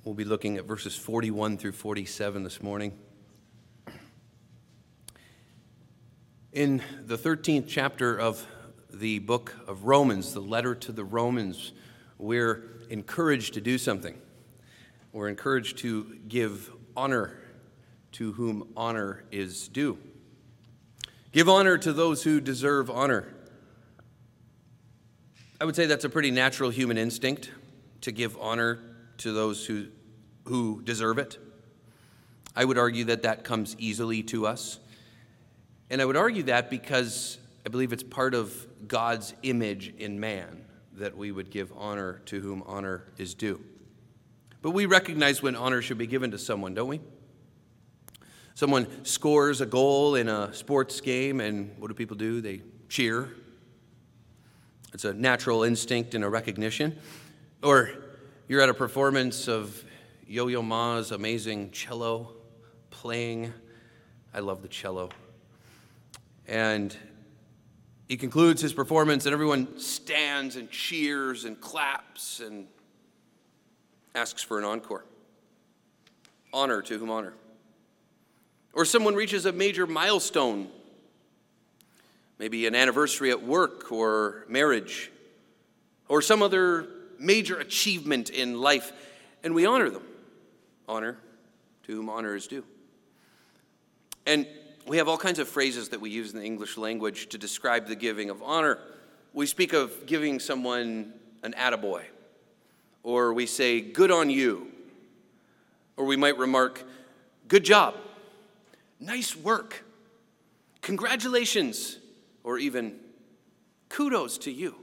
We'll be looking at verses 41 through 47 this morning. In the 13th chapter of the book of Romans, the letter to the Romans, we're encouraged to do something. We're encouraged to give honor to whom honor is due. Give honor to those who deserve honor. I would say that's a pretty natural human instinct, to give honor to those who deserve it. I would argue that that comes easily to us. And I would argue that because I believe it's part of God's image in man that we would give honor to whom honor is due. But we recognize when honor should be given to someone, don't we? Someone scores a goal in a sports game, and what do people do? They cheer. It's a natural instinct and a recognition. Or you're at a performance of Yo-Yo Ma's amazing cello playing. I love the cello. And he concludes his performance, and everyone stands and cheers and claps and asks for an encore. Honor to whom honor. Or someone reaches a major milestone, maybe an anniversary at work or marriage, or some other major achievement in life, and we honor them. Honor to whom honor is due. And we have all kinds of phrases that we use in the English language to describe the giving of honor. We speak of giving someone an attaboy, or we say, good on you, or we might remark, good job, nice work, congratulations, or even kudos to you.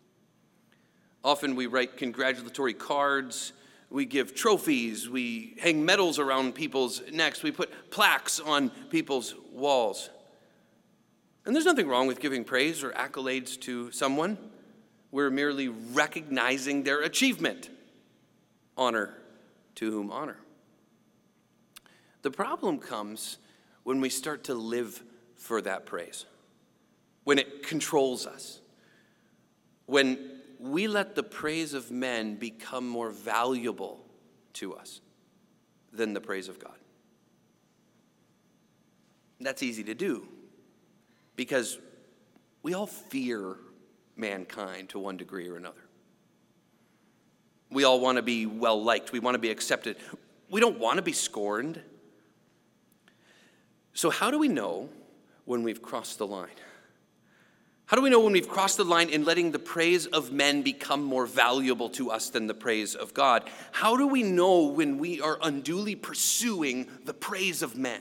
Often we write congratulatory cards, we give trophies, we hang medals around people's necks, we put plaques on people's walls. And there's nothing wrong with giving praise or accolades to someone. We're merely recognizing their achievement. Honor to whom honor. The problem comes when we start to live for that praise, when it controls us, when we let the praise of men become more valuable to us than the praise of God. That's easy to do because we all fear mankind to one degree or another. We all want to be well-liked. We want to be accepted. We don't want to be scorned. So how do we know when we've crossed the line? How do we know when we've crossed the line in letting the praise of men become more valuable to us than the praise of God? How do we know when we are unduly pursuing the praise of men?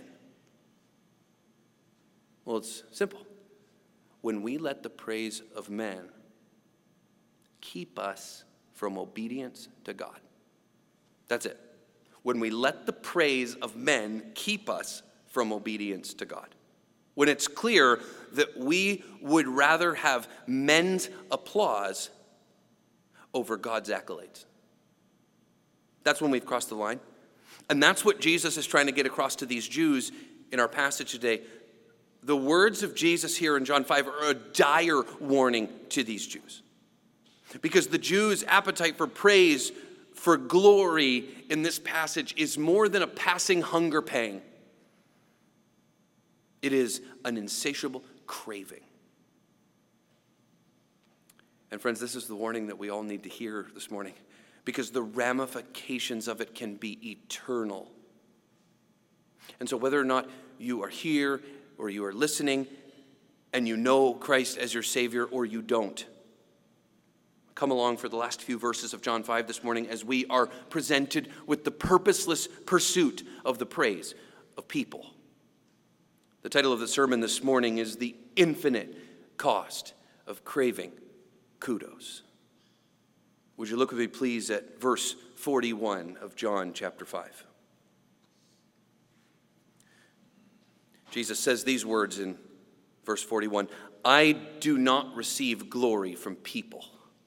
Well, it's simple. When we let the praise of men keep us from obedience to God. That's it. When we let the praise of men keep us from obedience to God. When it's clear that we would rather have men's applause over God's accolades. That's when we've crossed the line. And that's what Jesus is trying to get across to these Jews in our passage today. The words of Jesus here in John 5 are a dire warning to these Jews. Because the Jews' appetite for praise, for glory in this passage is more than a passing hunger pang. It is an insatiable craving. And friends, this is the warning that we all need to hear this morning, because the ramifications of it can be eternal. And so whether or not you are here or you are listening and you know Christ as your Savior or you don't, come along for the last few verses of John 5 this morning as we are presented with the purposeless pursuit of the praise of people. The title of the sermon this morning is The Infinite Cost of Craving Kudos. Would you look with me, please, at verse 41 of John chapter 5. Jesus says these words in verse 41, I do not receive glory from people,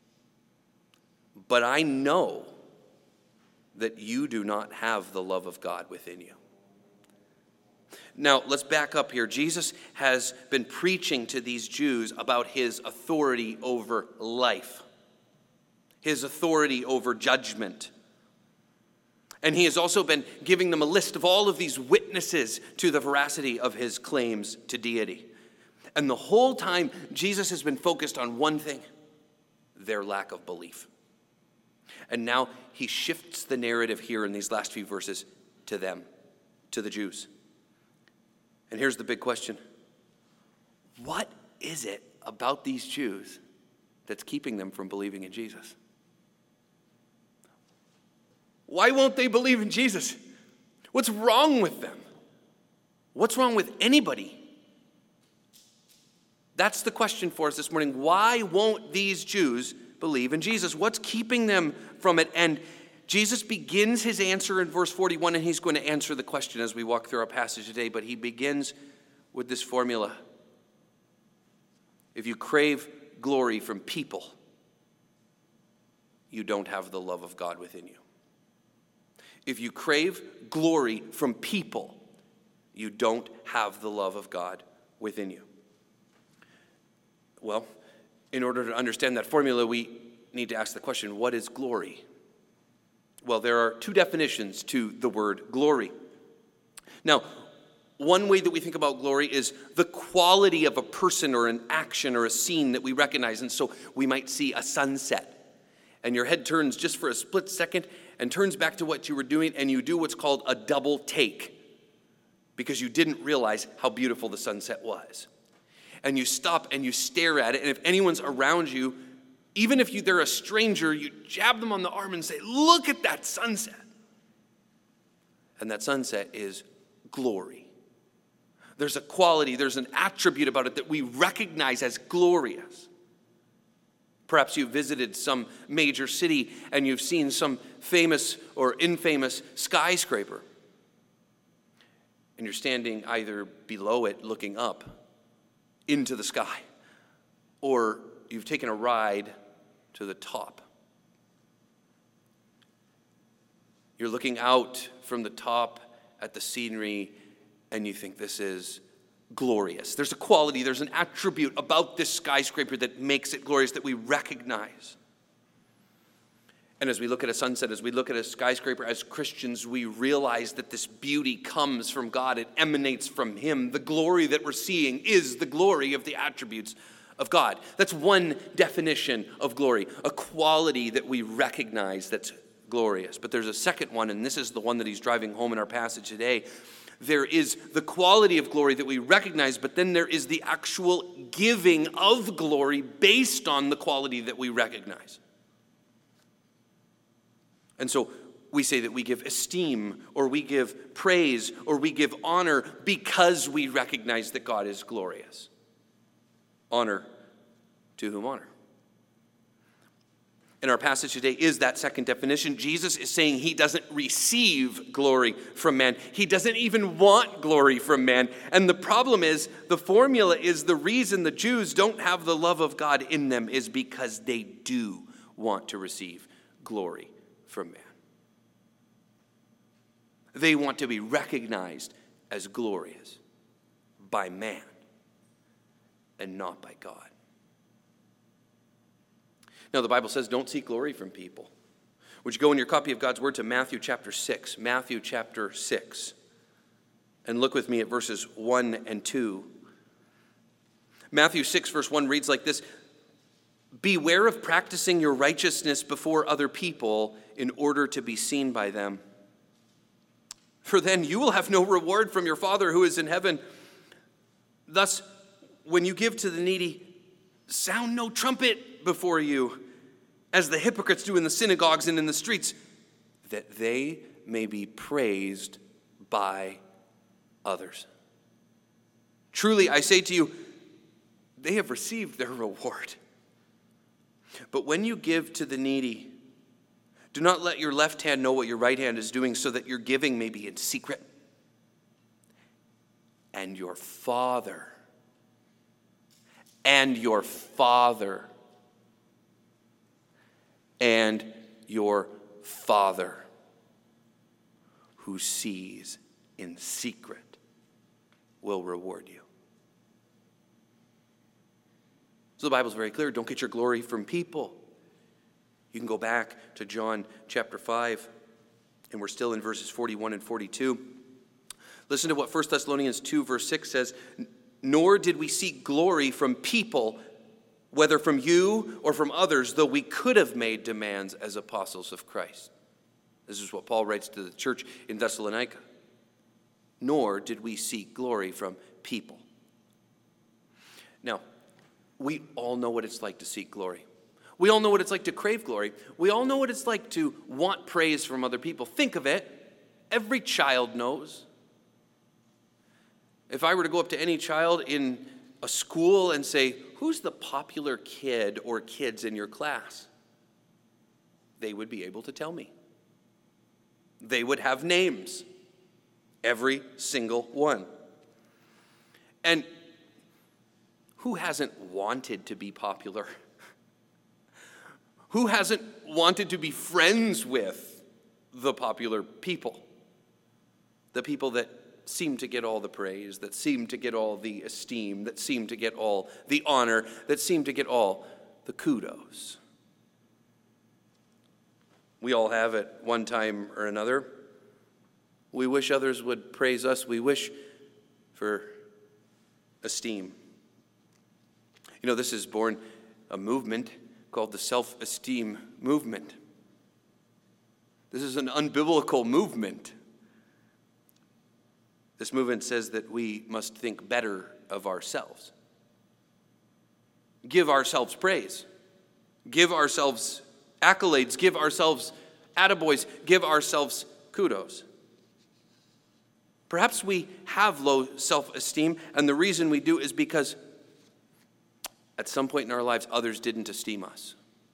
but I know that you do not have the love of God within you. Now, let's back up here. Jesus has been preaching to these Jews about his authority over life, his authority over judgment. And he has also been giving them a list of all of these witnesses to the veracity of his claims to deity. And the whole time, Jesus has been focused on one thing: their lack of belief. And now he shifts the narrative here in these last few verses to them, to the Jews. And here's the big question: what is it about these Jews that's keeping them from believing in Jesus? Why won't they believe in Jesus? What's wrong with them? What's wrong with anybody? That's the question for us this morning. Why won't these Jews believe in Jesus? What's keeping them from it? And Jesus begins his answer in verse 41, and he's going to answer the question as we walk through our passage today, but he begins with this formula. If you crave glory from people, you don't have the love of God within you. If you crave glory from people, you don't have the love of God within you. Well, in order to understand that formula, we need to ask the question, what is glory? Well, there are two definitions to the word glory. Now, one way that we think about glory is the quality of a person or an action or a scene that we recognize. And so we might see a sunset, and your head turns just for a split second and turns back to what you were doing, and you do what's called a double take because you didn't realize how beautiful the sunset was. And you stop and you stare at it, and if anyone's around you, even if they're a stranger, you jab them on the arm and say, "Look at that sunset." And that sunset is glory. There's a quality, there's an attribute about it that we recognize as glorious. Perhaps you've visited some major city and you've seen some famous or infamous skyscraper. And you're standing either below it looking up into the sky, or you've taken a ride to the top. You're looking out from the top at the scenery and you think this is glorious. There's a quality, there's an attribute about this skyscraper that makes it glorious that we recognize. And as we look at a sunset, as we look at a skyscraper, as Christians, we realize that this beauty comes from God. It emanates from him. The glory that we're seeing is the glory of the attributes of God. That's one definition of glory, a quality that we recognize that's glorious. But there's a second one, and this is the one that he's driving home in our passage today. There is the quality of glory that we recognize, but then there is the actual giving of glory based on the quality that we recognize. And so we say that we give esteem, or we give praise, or we give honor because we recognize that God is glorious. Honor to whom honor. In our passage today is that second definition. Jesus is saying he doesn't receive glory from man. He doesn't even want glory from man. And the problem is, the formula is the reason the Jews don't have the love of God in them is because they do want to receive glory from man. They want to be recognized as glorious by man and not by God. Now, the Bible says don't seek glory from people. Would you go in your copy of God's Word to Matthew chapter 6? Matthew chapter 6. And look with me at verses 1 and 2. Matthew 6 verse 1 reads like this: "Beware of practicing your righteousness before other people in order to be seen by them. For then you will have no reward from your Father who is in heaven. Thus, when you give to the needy, sound no trumpet before you, as the hypocrites do in the synagogues and in the streets, that they may be praised by others. Truly, I say to you, they have received their reward. But when you give to the needy, do not let your left hand know what your right hand is doing, so that your giving may be in secret. And your Father and your Father who sees in secret will reward you." So the Bible's very clear. Don't get your glory from people. You can go back to John chapter 5. And we're still in verses 41 and 42. Listen to what 1 Thessalonians 2, verse 6 says. Nor did we seek glory from people, whether from you or from others, though we could have made demands as apostles of Christ. This is what Paul writes to the church in Thessalonica. Nor did we seek glory from people. Now, we all know what it's like to seek glory. We all know what it's like to crave glory. We all know what it's like to want praise from other people. Think of it. Every child knows. If I were to go up to any child in a school and say, who's the popular kid or kids in your class? They would be able to tell me. They would have names. Every single one. And who hasn't wanted to be popular? Who hasn't wanted to be friends with the popular people? The people that seem to get all the praise, that seem to get all the esteem, that seem to get all the honor, that seem to get all the kudos. We all have at one time or another. We wish others would praise us. We wish for esteem. You know, this has born a movement called the self-esteem movement. This is an unbiblical movement. This movement says that we must think better of ourselves. Give ourselves praise. Give ourselves accolades. Give ourselves attaboys. Give ourselves kudos. Perhaps we have low self-esteem, and the reason we do is because at some point in our lives, others didn't esteem us.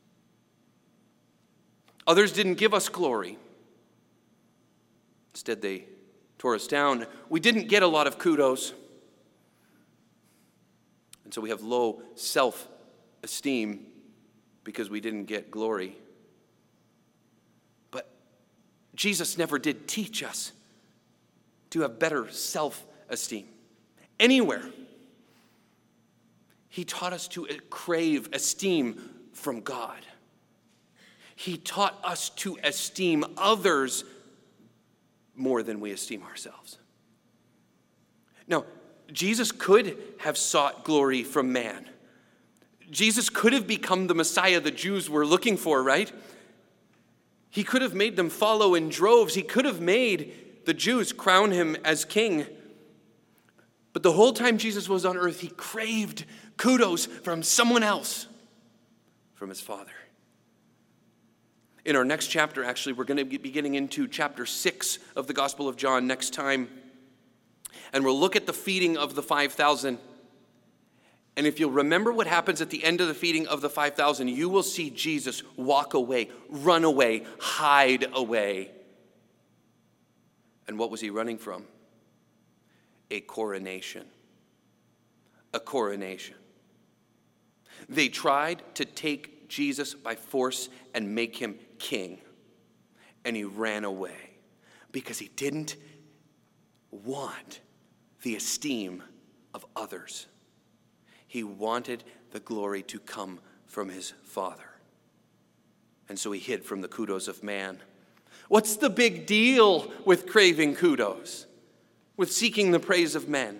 Others didn't give us glory. Instead, they tore us down. We didn't get a lot of kudos. And so we have low self-esteem because we didn't get glory. But Jesus never did teach us to have better self-esteem. Anywhere. He taught us to crave esteem from God. He taught us to esteem others more than we esteem ourselves. Now, Jesus could have sought glory from man. Jesus could have become the Messiah the Jews were looking for, right? He could have made them follow in droves. He could have made the Jews crown him as king. But the whole time Jesus was on earth, he craved kudos from someone else, from his Father. In our next chapter, actually, we're going to be getting into chapter 6 of the Gospel of John next time. And we'll look at the feeding of the 5,000. And if you'll remember what happens at the end of the feeding of the 5,000, you will see Jesus walk away, run away, hide away. And what was he running from? A coronation. A coronation. They tried to take Jesus by force and make him king. And he ran away because he didn't want the esteem of others. He wanted the glory to come from his Father. And so he hid from the kudos of man. What's the big deal with craving kudos? With seeking the praise of men?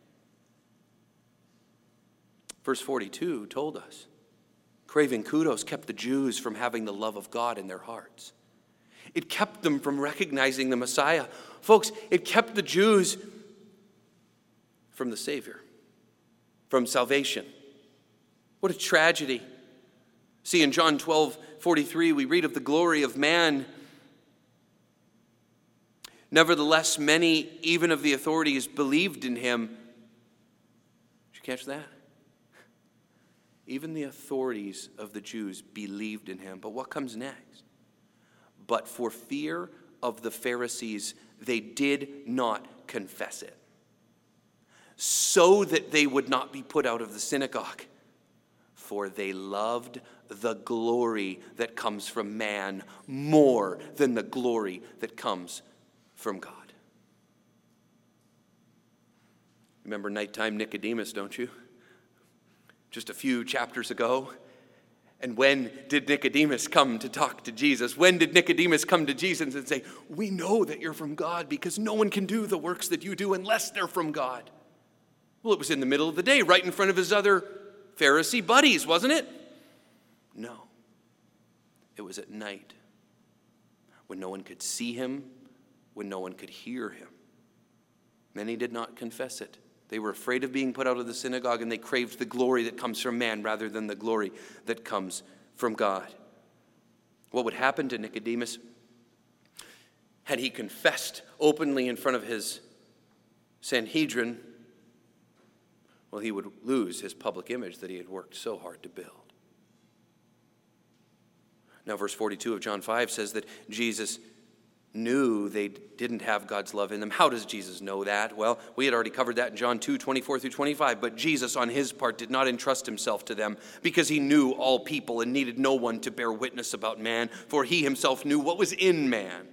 Verse 42 told us, craving kudos kept the Jews from having the love of God in their hearts. It kept them from recognizing the Messiah. Folks, it kept the Jews from the Savior, from salvation. What a tragedy. See, in John 12:43, we read of the glory of man. Nevertheless, many, even of the authorities, believed in him. Did you catch that? Even the authorities of the Jews believed in him. But what comes next? But for fear of the Pharisees, they did not confess it, so that they would not be put out of the synagogue. For they loved the glory that comes from man more than the glory that comes from God. Remember nighttime Nicodemus, don't you? Just a few chapters ago. And when did Nicodemus come to talk to Jesus? When did Nicodemus come to Jesus and say, we know that you're from God because no one can do the works that you do unless they're from God? Well, it was in the middle of the day, right in front of his other Pharisee buddies, wasn't it? No. It was at night, when no one could see him, when no one could hear him. Many did not confess it. They were afraid of being put out of the synagogue, and they craved the glory that comes from man rather than the glory that comes from God. What would happen to Nicodemus had he confessed openly in front of his Sanhedrin? Well, he would lose his public image that he had worked so hard to build. Now, verse 42 of John 5 says that Jesus knew they didn't have God's love in them. How does Jesus know that? Well, we had already covered that in John 2, 24 through 25. But Jesus, on his part, did not entrust himself to them because he knew all people and needed no one to bear witness about man, for he himself knew what was in man.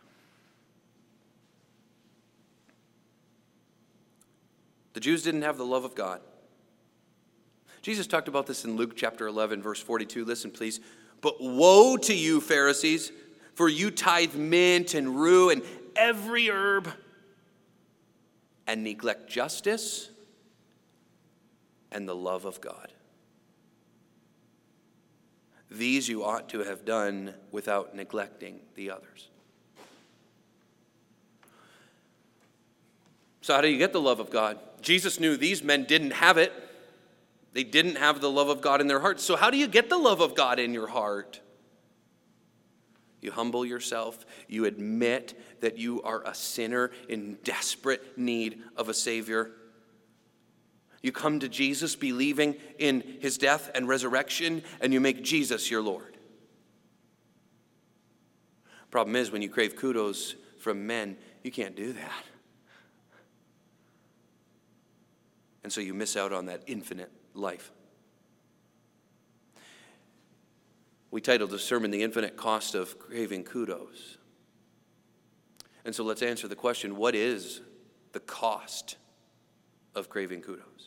The Jews didn't have the love of God. Jesus talked about this in Luke chapter 11, verse 42. Listen, please. But woe to you, Pharisees, for you tithe mint and rue and every herb and neglect justice and the love of God. These you ought to have done without neglecting the others. So how do you get the love of God? Jesus knew these men didn't have it. They didn't have the love of God in their hearts. So how do you get the love of God in your heart? You humble yourself. You admit that you are a sinner in desperate need of a Savior. You come to Jesus believing in his death and resurrection, and you make Jesus your Lord. Problem is, when you crave kudos from men, you can't do that. And so you miss out on that infinite life. We titled the sermon, The Infinite Cost of Craving Kudos. And so let's answer the question, what is the cost of craving kudos?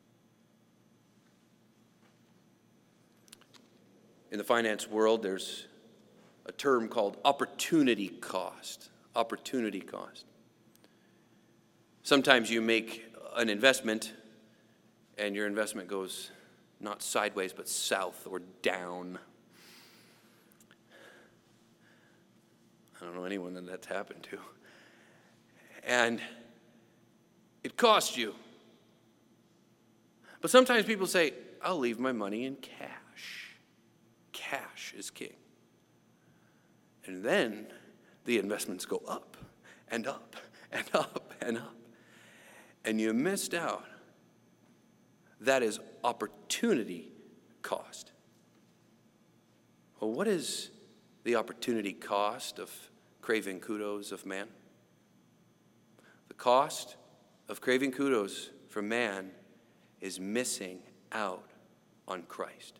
In the finance world, there's a term called opportunity cost. Opportunity cost. Sometimes you make an investment and your investment goes not sideways but south or down. I don't know anyone that that's happened to. And it cost you. But sometimes people say, I'll leave my money in cash. Cash is king. And then the investments go up and up and up and up. And you missed out. That is opportunity cost. Well, what is the opportunity cost of craving kudos of man? The cost of craving kudos from man is missing out on Christ.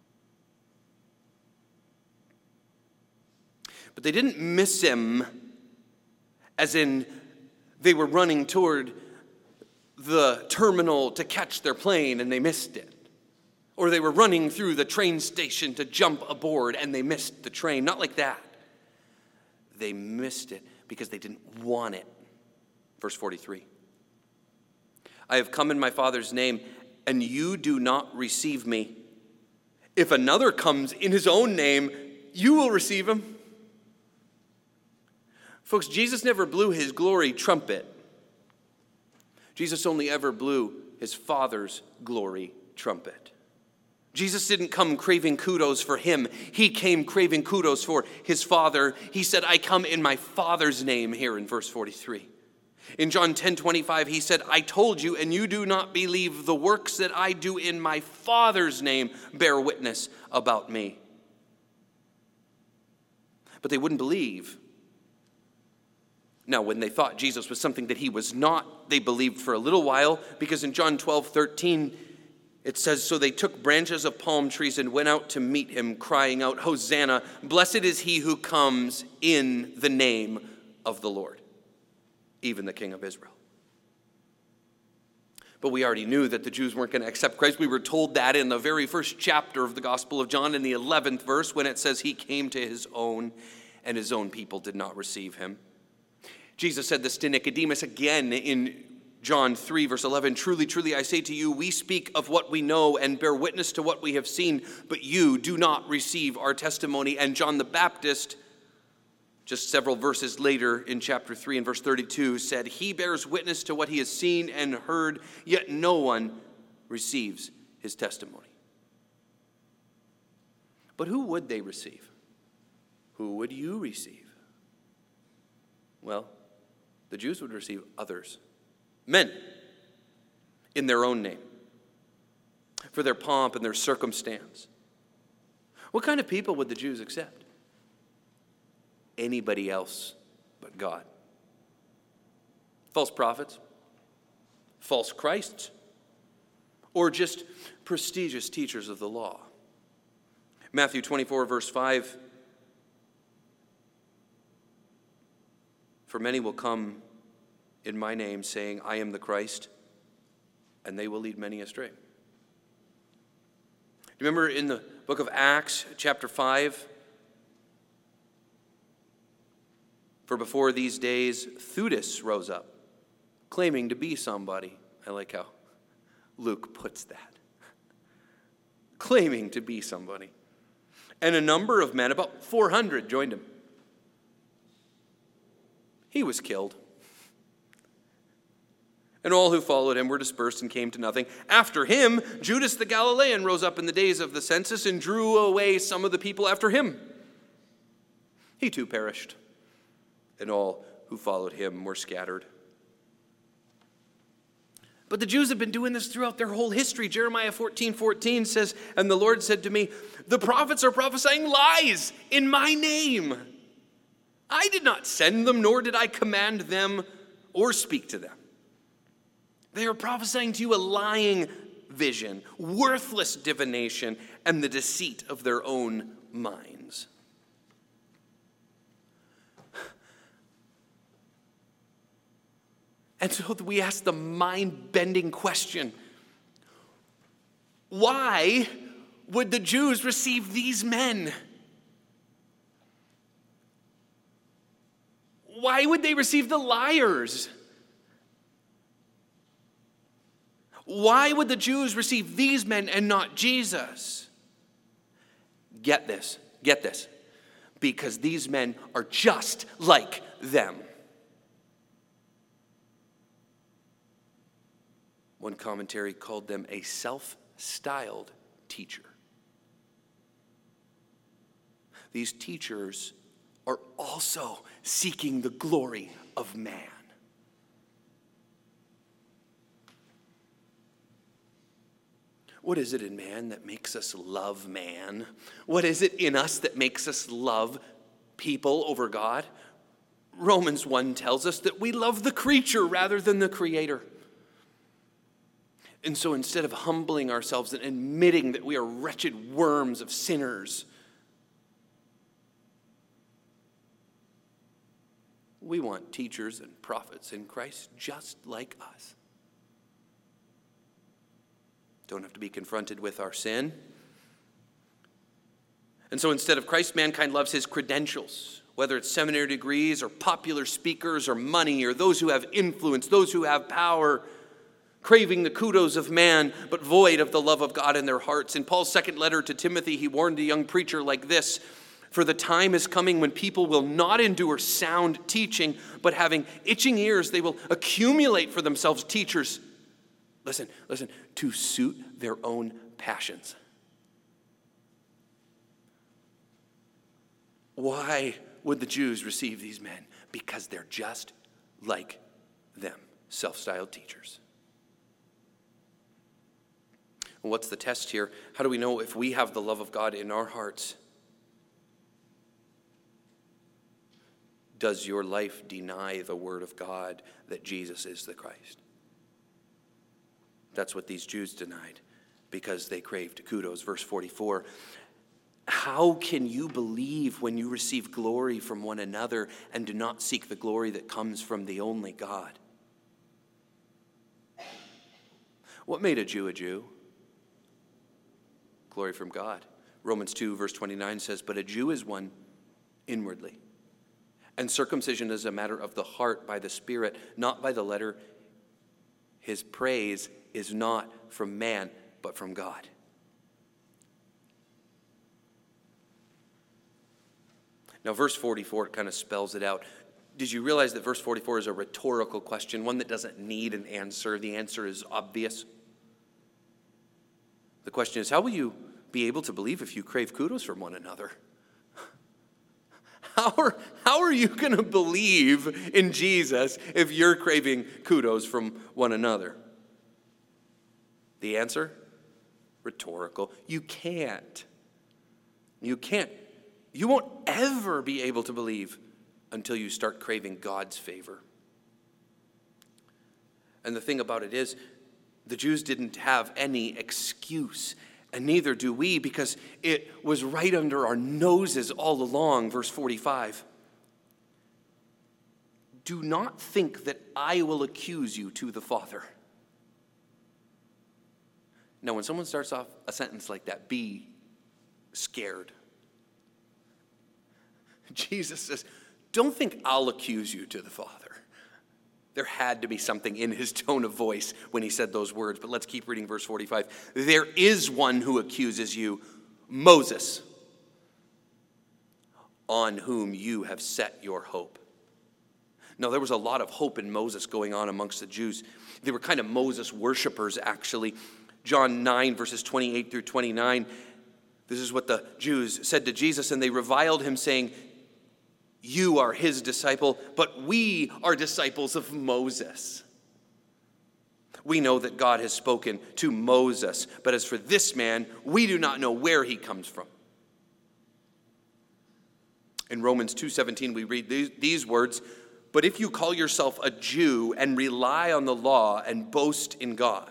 But they didn't miss him as in they were running toward the terminal to catch their plane and they missed it. Or they were running through the train station to jump aboard and they missed the train. Not like that. They missed it because they didn't want it. Verse 43. I have come in my Father's name, and you do not receive me. If another comes in his own name, you will receive him. Folks, Jesus never blew his glory trumpet. Jesus only ever blew his Father's glory trumpet. Jesus didn't come craving kudos for him. He came craving kudos for his Father. He said, I come in my Father's name here in verse 43. In John 10:25, he said, I told you, and you do not believe. The works that I do in my Father's name bear witness about me. But they wouldn't believe. Now, when they thought Jesus was something that he was not, they believed for a little while, because in John 12:13, it says, so they took branches of palm trees and went out to meet him, crying out, Hosanna, blessed is he who comes in the name of the Lord, even the King of Israel. But we already knew that the Jews weren't going to accept Christ. We were told that in the very first chapter of the Gospel of John in the 11th verse when it says he came to his own and his own people did not receive him. Jesus said this to Nicodemus again in John 3 verse 11, "Truly, truly, I say to you, we speak of what we know and bear witness to what we have seen, but you do not receive our testimony." And John the Baptist, just several verses later in chapter 3 and verse 32, said, "He bears witness to what he has seen and heard, yet no one receives his testimony." But who would they receive? Who would you receive? Well, the Jews would receive others. Men, in their own name, for their pomp and their circumstance. What kind of people would the Jews accept? Anybody else but God. False prophets, false Christs, or just prestigious teachers of the law. Matthew 24, verse 5, "For many will come in my name, saying, I am the Christ, and they will lead many astray." Do you remember in the book of Acts, chapter 5? "For before these days, Theudas rose up, claiming to be somebody." I like how Luke puts that. Claiming to be somebody. "And a number of men, about 400, joined him. He was killed. And all who followed him were dispersed and came to nothing. After him, Judas the Galilean rose up in the days of the census and drew away some of the people after him. He too perished, and all who followed him were scattered." But the Jews have been doing this throughout their whole history. Jeremiah 14:14 says, "And the Lord said to me, the prophets are prophesying lies in my name. I did not send them, nor did I command them or speak to them. They are prophesying to you a lying vision, worthless divination, and the deceit of their own minds." And so we ask the mind-bending question, why would the Jews receive these men? Why would they receive the liars? Why would the Jews receive these men and not Jesus? Get this. Because these men are just like them. One commentary called them a self-styled teacher. These teachers are also seeking the glory of man. What is it in man that makes us love man? What is it in us that makes us love people over God? Romans 1 tells us that we love the creature rather than the Creator. And so instead of humbling ourselves and admitting that we are wretched worms of sinners, we want teachers and prophets in Christ just like us. Don't have to be confronted with our sin. And so instead of Christ, mankind loves his credentials, whether it's seminary degrees or popular speakers or money or those who have influence, those who have power, craving the kudos of man, but void of the love of God in their hearts. In Paul's second letter to Timothy, he warned a young preacher like this, "For the time is coming when people will not endure sound teaching, but having itching ears, they will accumulate for themselves teachers." Listen, to suit their own passions. Why would the Jews receive these men? Because they're just like them, self-styled teachers. Well, what's the test here? How do we know if we have the love of God in our hearts? Does your life deny the word of God that Jesus is the Christ? That's what these Jews denied because they craved kudos. Verse 44, "How can you believe when you receive glory from one another and do not seek the glory that comes from the only God?" What made a Jew a Jew? Glory from God. Romans 2 verse 29 says, but a Jew is one inwardly. And circumcision is a matter of the heart by the Spirit, not by the letter. His praise is not from man, but from God. Now, verse 44 kind of spells it out. Did you realize that verse 44 is a rhetorical question, one that doesn't need an answer? The answer is obvious. The question is, how will you be able to believe if you crave kudos from one another? How are you going to believe in Jesus if you're craving kudos from one another? The answer? Rhetorical. You can't. You can't. You won't ever be able to believe until you start craving God's favor. And the thing about it is, the Jews didn't have any excuse, and neither do we, because it was right under our noses all along. Verse 45. Do not think that I will accuse you to the Father. Now, when someone starts off a sentence like that, be scared. Jesus says, don't think I'll accuse you to the Father. There had to be something in his tone of voice when he said those words, but let's keep reading verse 45. There is one who accuses you, Moses, on whom you have set your hope. Now, there was a lot of hope in Moses going on amongst the Jews. They were kind of Moses worshipers, actually. John 9, verses 28 through 29, this is what the Jews said to Jesus, and they reviled him, saying, you are his disciple, but we are disciples of Moses. We know that God has spoken to Moses, but as for this man, we do not know where he comes from. In Romans 2:17, we read these words, but if you call yourself a Jew and rely on the law and boast in God.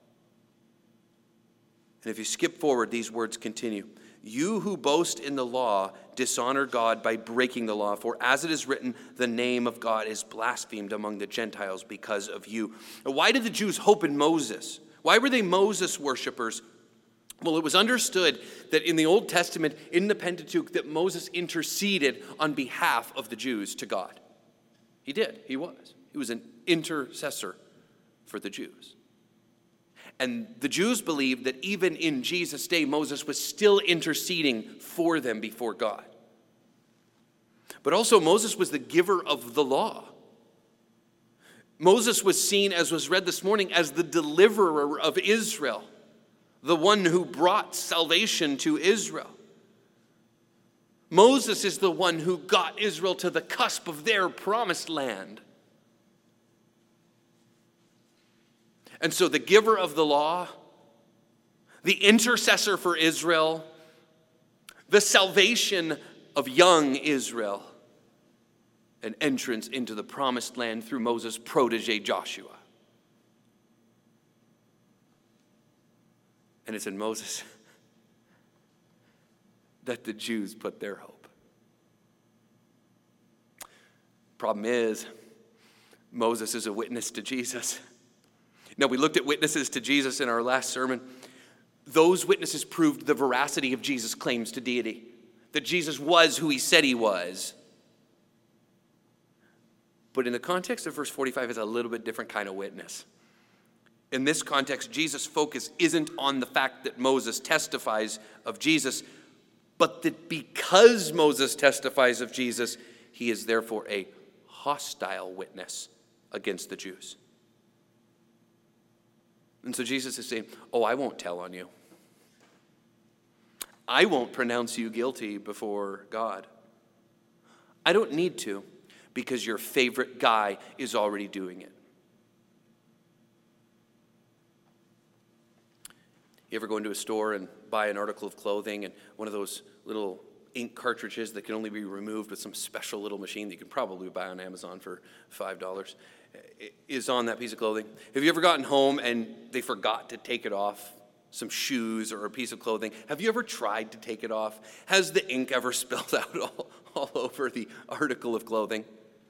And if you skip forward, these words continue. You who boast in the law dishonor God by breaking the law. For as it is written, the name of God is blasphemed among the Gentiles because of you. Now, why did the Jews hope in Moses? Why were they Moses worshipers? Well, it was understood that in the Old Testament, in the Pentateuch, that Moses interceded on behalf of the Jews to God. He did. He was. He was an intercessor for the Jews. And the Jews believed that even in Jesus' day, Moses was still interceding for them before God. But also, Moses was the giver of the law. Moses was seen, as was read this morning, as the deliverer of Israel, the one who brought salvation to Israel. Moses is the one who got Israel to the cusp of their promised land. And so the giver of the law, the intercessor for Israel, the salvation of young Israel, an entrance into the promised land through Moses' protege Joshua. And it's in Moses that the Jews put their hope. Problem is, Moses is a witness to Jesus. Now, we looked at witnesses to Jesus in our last sermon. Those witnesses proved the veracity of Jesus' claims to deity, that Jesus was who he said he was. But in the context of verse 45, it's a little bit different kind of witness. In this context, Jesus' focus isn't on the fact that Moses testifies of Jesus, but that because Moses testifies of Jesus, he is therefore a hostile witness against the Jews. And so Jesus is saying, I won't tell on you. I won't pronounce you guilty before God. I don't need to, because your favorite guy is already doing it. You ever go into a store and buy an article of clothing, and one of those little ink cartridges that can only be removed with some special little machine that you can probably buy on Amazon for $5 is on that piece of clothing? Have you ever gotten home and they forgot to take it off? Some shoes or a piece of clothing. Have you ever tried to take it off? Has the ink ever spilled out all over the article of clothing?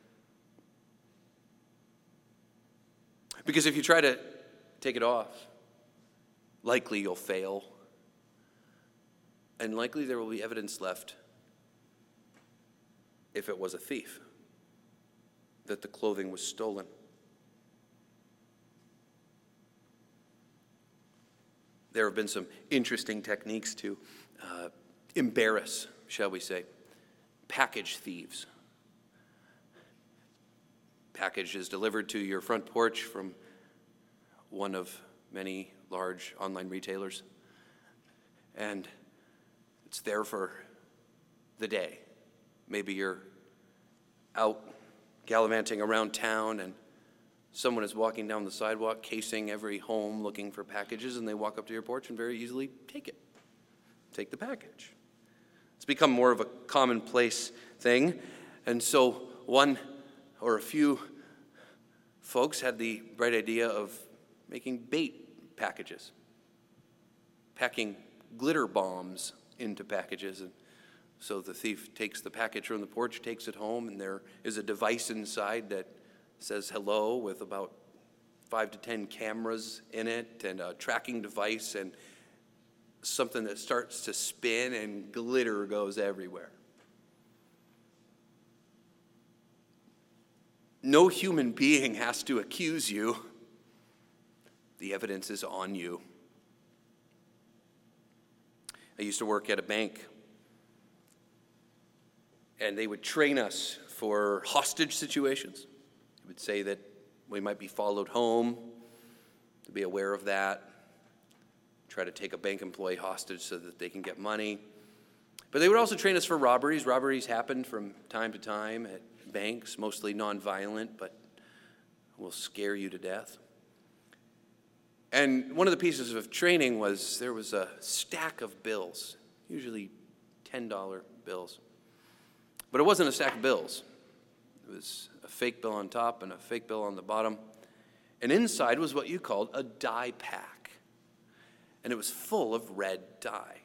Because if you try to take it off, Likely you'll fail. And likely there will be evidence left, if it was a thief, that the clothing was stolen. There have been some interesting techniques to embarrass, shall we say, package thieves. Package is delivered to your front porch from one of many large online retailers, and it's there for the day. Maybe you're out gallivanting around town and someone is walking down the sidewalk, casing every home looking for packages, and they walk up to your porch and very easily take it. Take the package. It's become more of a commonplace thing, and so one or a few folks had the bright idea of making bait packages, packing glitter bombs into packages. And so the thief takes the package from the porch, takes it home, and there is a device inside that says hello with about 5 to 10 cameras in it and a tracking device and something that starts to spin and glitter goes everywhere. No human being has to accuse you. The evidence is on you. I used to work at a bank, and they would train us for hostage situations. They would say that we might be followed home, to be aware of that, try to take a bank employee hostage so that they can get money. But they would also train us for robberies. Robberies happened from time to time at banks, mostly nonviolent, but will scare you to death. And one of the pieces of training was there was a stack of bills, usually $10 bills. But it wasn't a stack of bills. It was a fake bill on top and a fake bill on the bottom. And inside was what you called a dye pack. And it was full of red dye.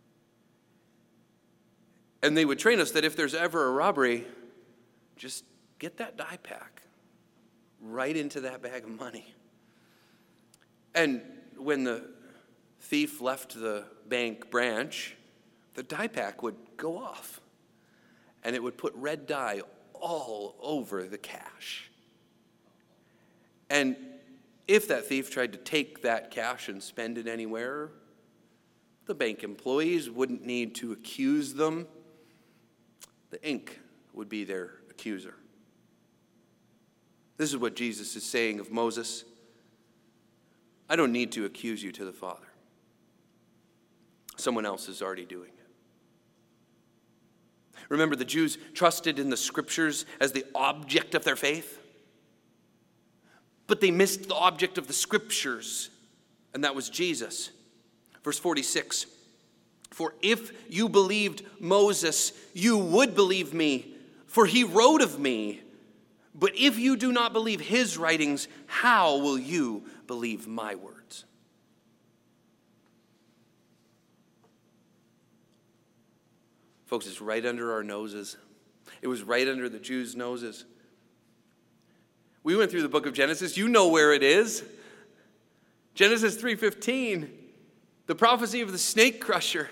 And they would train us that if there's ever a robbery, just get that dye pack right into that bag of money. And when the thief left the bank branch, the dye pack would go off. And it would put red dye all over the cash. And if that thief tried to take that cash and spend it anywhere, the bank employees wouldn't need to accuse them. The ink would be their accuser. This is what Jesus is saying of Moses. I don't need to accuse you to the Father. Someone else is already doing it. Remember, the Jews trusted in the Scriptures as the object of their faith, but they missed the object of the Scriptures, and that was Jesus. Verse 46, for if you believed Moses, you would believe me, for he wrote of me. But if you do not believe his writings, how will you believe my words? Folks, it's right under our noses. It was right under the Jews' noses. We went through the book of Genesis. You know where it is. Genesis 3:15, the prophecy of the snake crusher,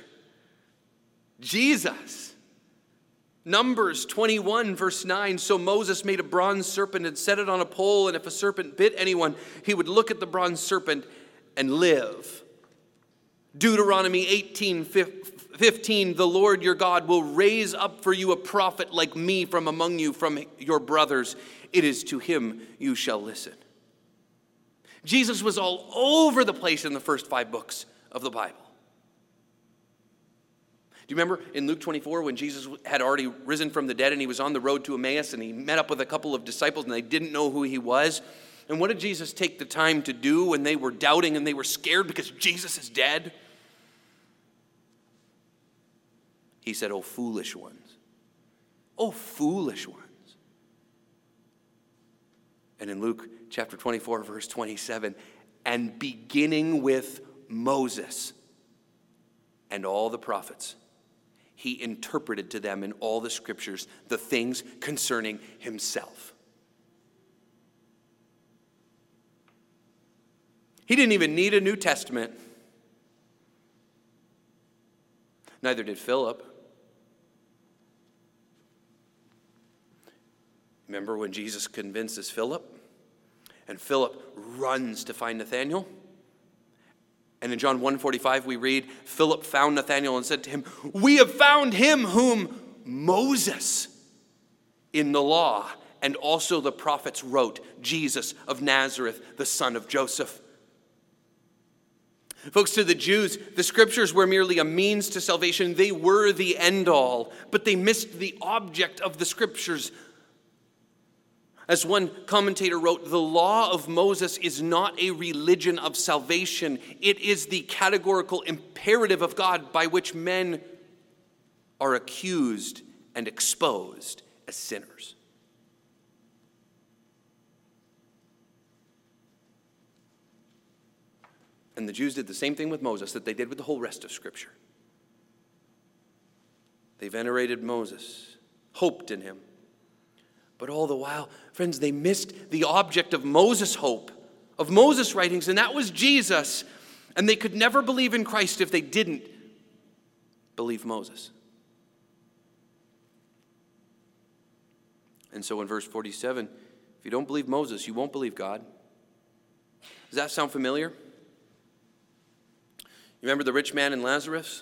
Jesus. Numbers 21, verse 9, so Moses made a bronze serpent and set it on a pole, and if a serpent bit anyone, he would look at the bronze serpent and live. Deuteronomy 18:15, the Lord your God will raise up for you a prophet like me from among you, from your brothers. It is to him you shall listen. Jesus was all over the place in the first 5 books of the Bible. Do you remember in Luke 24 when Jesus had already risen from the dead and he was on the road to Emmaus and he met up with a couple of disciples and they didn't know who he was? And what did Jesus take the time to do when they were doubting and they were scared because Jesus is dead? He said, "Oh, foolish ones. Oh, foolish ones." And in Luke chapter 24, verse 27, and beginning with Moses and all the prophets, he interpreted to them in all the scriptures the things concerning himself. He didn't even need a New Testament. Neither did Philip. Remember when Jesus convinces Philip? And Philip runs to find Nathanael. And in John 1:45 we read, Philip found Nathanael and said to him, "We have found him whom Moses in the law and also the prophets wrote, Jesus of Nazareth, the son of Joseph." Folks, to the Jews, the scriptures were merely a means to salvation. They were the end all, but they missed the object of the scriptures. As one commentator wrote, the law of Moses is not a religion of salvation. It is the categorical imperative of God by which men are accused and exposed as sinners. And the Jews did the same thing with Moses that they did with the whole rest of Scripture. They venerated Moses, hoped in him. But all the while, friends, they missed the object of Moses' hope, of Moses' writings, and that was Jesus. And they could never believe in Christ if they didn't believe Moses. And so in verse 47, if you don't believe Moses, you won't believe God. Does that sound familiar? You remember the rich man and Lazarus?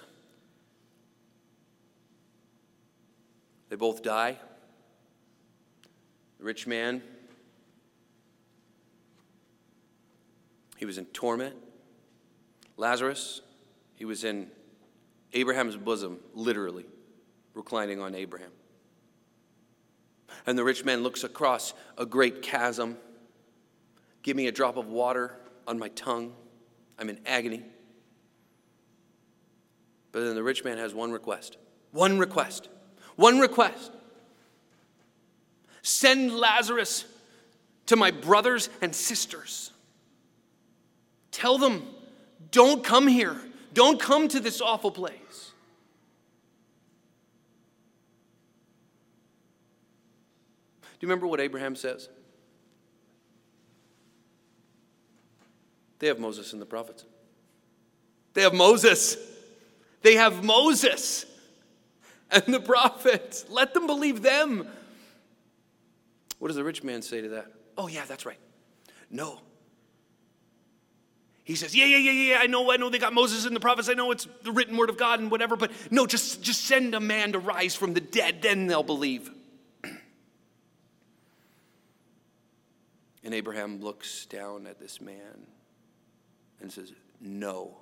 They both die. The rich man, he was in torment. Lazarus, he was in Abraham's bosom, literally, reclining on Abraham. And the rich man looks across a great chasm. "Give me a drop of water on my tongue. I'm in agony." But then the rich man has one request. One request. One request. "Send Lazarus to my brothers and sisters. Tell them, don't come here. Don't come to this awful place." Do you remember what Abraham says? They have Moses and the prophets. They have Moses. They have Moses and the prophets. Let them believe them. What does the rich man say to that? "Oh, yeah, that's right." No. He says, yeah, I know they got Moses and the prophets. I know it's the written word of God and whatever, but no, just send a man to rise from the dead, then they'll believe. And Abraham looks down at this man and says, "No.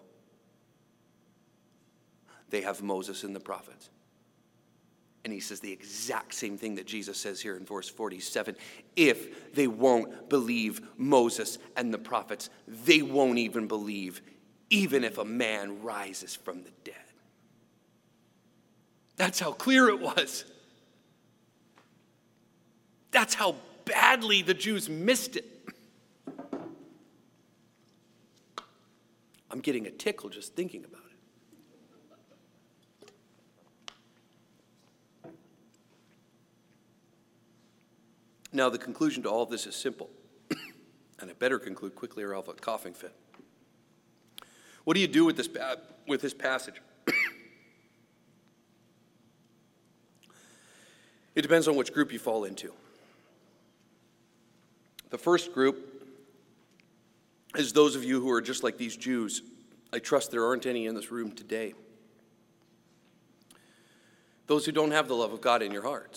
They have Moses and the prophets." And he says the exact same thing that Jesus says here in verse 47. If they won't believe Moses and the prophets, they won't even believe, even if a man rises from the dead. That's how clear it was. That's how badly the Jews missed it. I'm getting a tickle just thinking about it. Now, the conclusion to all of this is simple. And I better conclude quickly or I'll have a coughing fit. What do you do with this passage? It depends on which group you fall into. The first group is those of you who are just like these Jews. I trust there aren't any in this room today. Those who don't have the love of God in your hearts.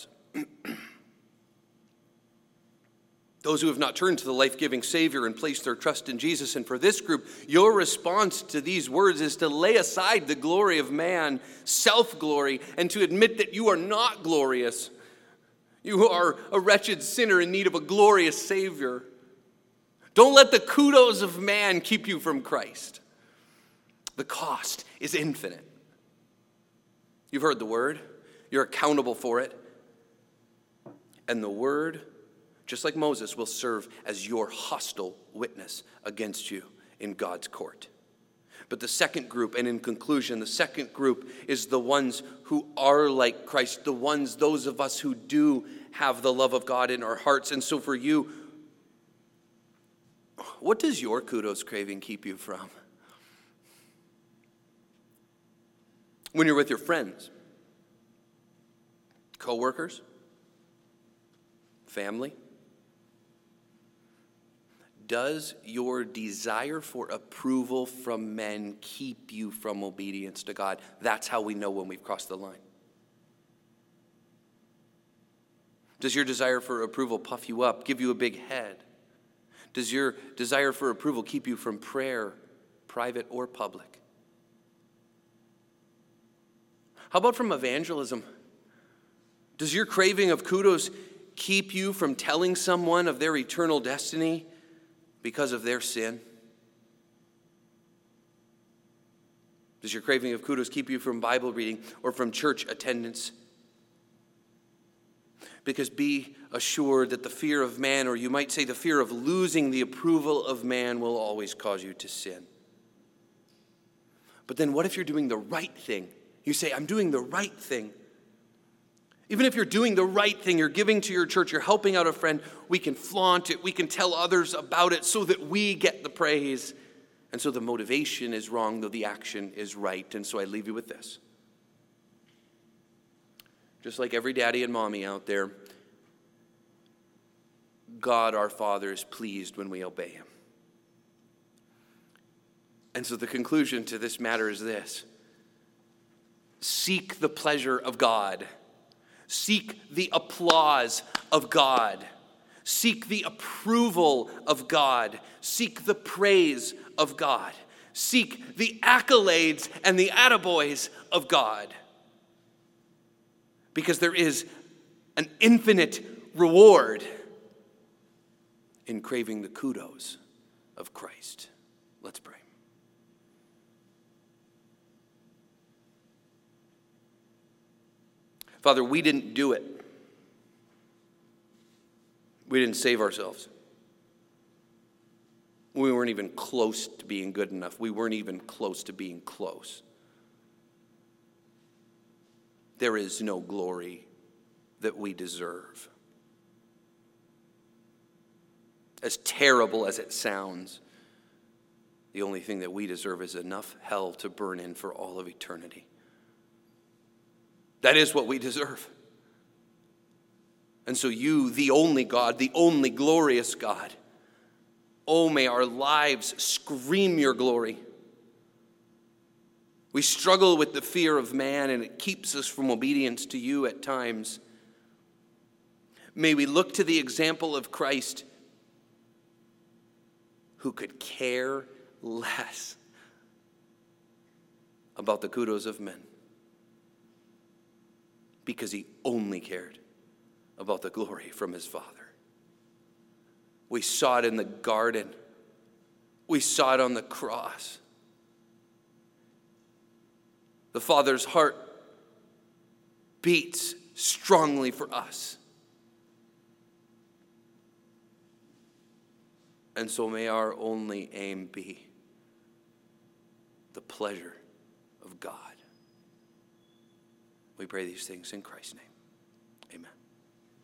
Those who have not turned to the life-giving Savior and placed their trust in Jesus. And for this group, your response to these words is to lay aside the glory of man, self-glory, and to admit that you are not glorious. You are a wretched sinner in need of a glorious Savior. Don't let the kudos of man keep you from Christ. The cost is infinite. You've heard the word. You're accountable for it. And the word, just like Moses, will serve as your hostile witness against you in God's court. But the second group, and in conclusion, the second group is the ones who are like Christ, those of us who do have the love of God in our hearts. And so for you, what does your kudos craving keep you from? When you're with your friends, coworkers, family, does your desire for approval from men keep you from obedience to God? That's how we know when we've crossed the line. Does your desire for approval puff you up, give you a big head? Does your desire for approval keep you from prayer, private or public? How about from evangelism? Does your craving of kudos keep you from telling someone of their eternal destiny because of their sin? Does your craving of kudos keep you from Bible reading or from church attendance? Because be assured that the fear of man, or you might say the fear of losing the approval of man, will always cause you to sin. But then what if you're doing the right thing? You say, I'm doing the right thing. Even if you're doing the right thing, you're giving to your church, you're helping out a friend, we can flaunt it, we can tell others about it so that we get the praise. And so the motivation is wrong, though the action is right. And so I leave you with this. Just like every daddy and mommy out there, God our Father is pleased when we obey him. And so the conclusion to this matter is this: seek the pleasure of God. Seek the applause of God. Seek the approval of God. Seek the praise of God. Seek the accolades and the attaboys of God. Because there is an infinite reward in craving the kudos of Christ. Let's pray. Father, we didn't do it. We didn't save ourselves. We weren't even close to being good enough. We weren't even close to being close. There is no glory that we deserve. As terrible as it sounds, the only thing that we deserve is enough hell to burn in for all of eternity. That is what we deserve. And so you, the only God, the only glorious God, oh, may our lives scream your glory. We struggle with the fear of man, and it keeps us from obedience to you at times. May we look to the example of Christ, who could care less about the kudos of men, because he only cared about the glory from his Father. We saw it in the garden. We saw it on the cross. The Father's heart beats strongly for us. And so may our only aim be the pleasure of God. We pray these things in Christ's name. Amen.